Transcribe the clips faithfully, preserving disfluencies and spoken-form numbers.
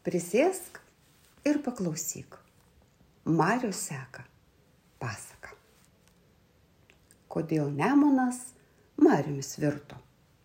Prisėsk ir paklausyk. Mariaus Seka pasaka. Kodėl Nemunas Mariumi virto?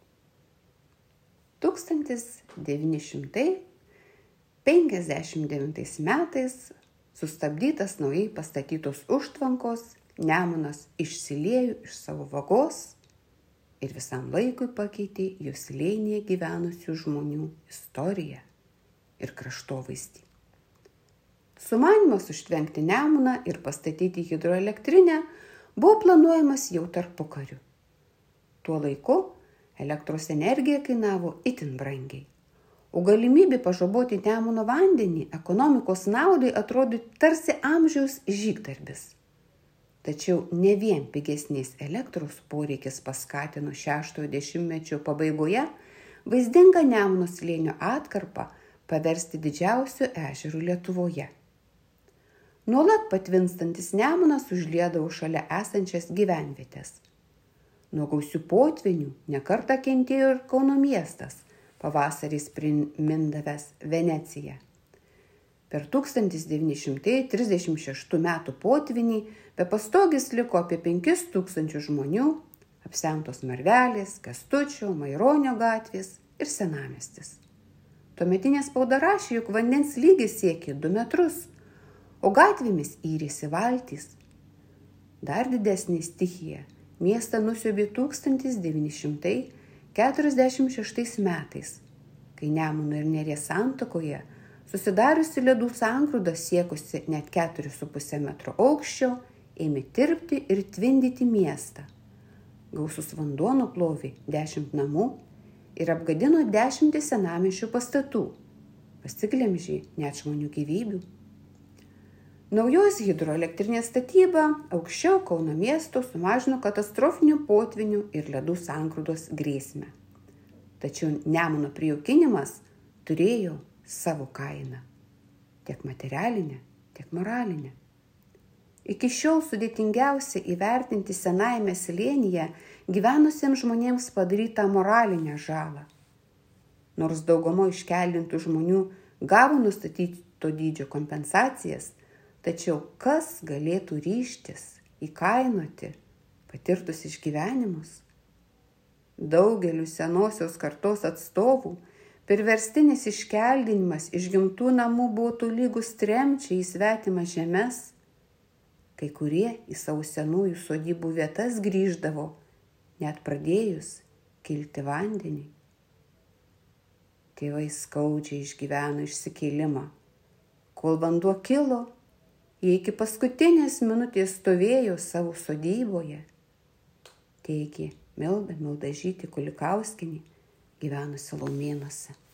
tūkstantis devyni šimtai penkiasdešimt devintais metais sustabdytas naujai pastatytos užtvankos, Nemunas išsiliejo iš savo vagos ir visam laikui pakeitė jų slėnyje gyvenusių žmonių istoriją ir kraštovaizdį. Sumanymas užtvenkti Nemuną ir pastatyti hidroelektrinę buvo planuojamas jau tarpukariu. Tuo laiku elektros energija kainavo itin brangiai, o galimybė pažaboti Nemuno vandenį ekonomikos naudai atrodė tarsi amžiaus žygdarbis. Tačiau ne vien pigesnės elektros poreikis paskatino šeštojo dešimtmečio pabaigoje vaizdingą Nemuno slėnio atkarpą paversti didžiausiu ežeru Lietuvoje. Nuolat patvinstantis Nemunas užliedavo šalia esančias gyvenvietės. Nuo gausių potvynių nekartą kentėjo ir Kauno miestas, pavasariais primindavęs Veneciją. Per tūkstantis devyni šimtai trisdešimt šeštų metų potvynį be pastogės liko apie penkis tūkstančius žmonių, apsemtos Marvelės, Kęstučio, Maironio gatvės ir senamiestis. Tuometinė spauda rašė, jog vandens lygis siekė du metrus, o gatvėmis yrėsi valtys. Dar didesnė stichija miestą nusiaubė tūkstantis devyni šimtai keturiasdešimt šeštais metais, kai Nemuno ir Neries santakoje susidariusi ledų sangrūda siekusi net keturis su puse metro aukščio, ėmė tirpti ir tvindyti miestą. Gausus vanduo nuplovė dešimt namų ir apgadino dešimtį senamiesčio pastatų, pasiglemžė net žmonių gyvybių. Naujos hidroelektrinės statyba aukščiau Kauno miesto sumažino katastrofinių potvynių ir ledų sangrūdos grėsmę. Tačiau Nemuno prijaukinimas turėjo savo kainą, tiek materialinę, tiek moralinę. Iki šiol sudėtingiausia įvertinti senajame slėnyje gyvenusiems žmonėms padarytą moralinę žalą. Nors dauguma iškeldintų žmonių gavo nustatyto dydžio kompensacijas, tačiau kas galėtų ryžtis įkainoti patirtus išgyvenimus? Daugeliu senosios kartos atstovų priverstinis iškeldinimas iš gimtų namų buvo tolygus tremčiai į svetimas žemes. Kai kurie į savo senųjų sodybų vietas grįždavo, net pradėjus kilti vandenį. Tėvai skaudžiai išgyveno išsikėlimą. Kol vanduo kilo, jie iki paskutinės minutės stovėjo savo sodyboje, teigė Milda Mildažytė Kulikauskienė, gyvenusi Laumėnuose.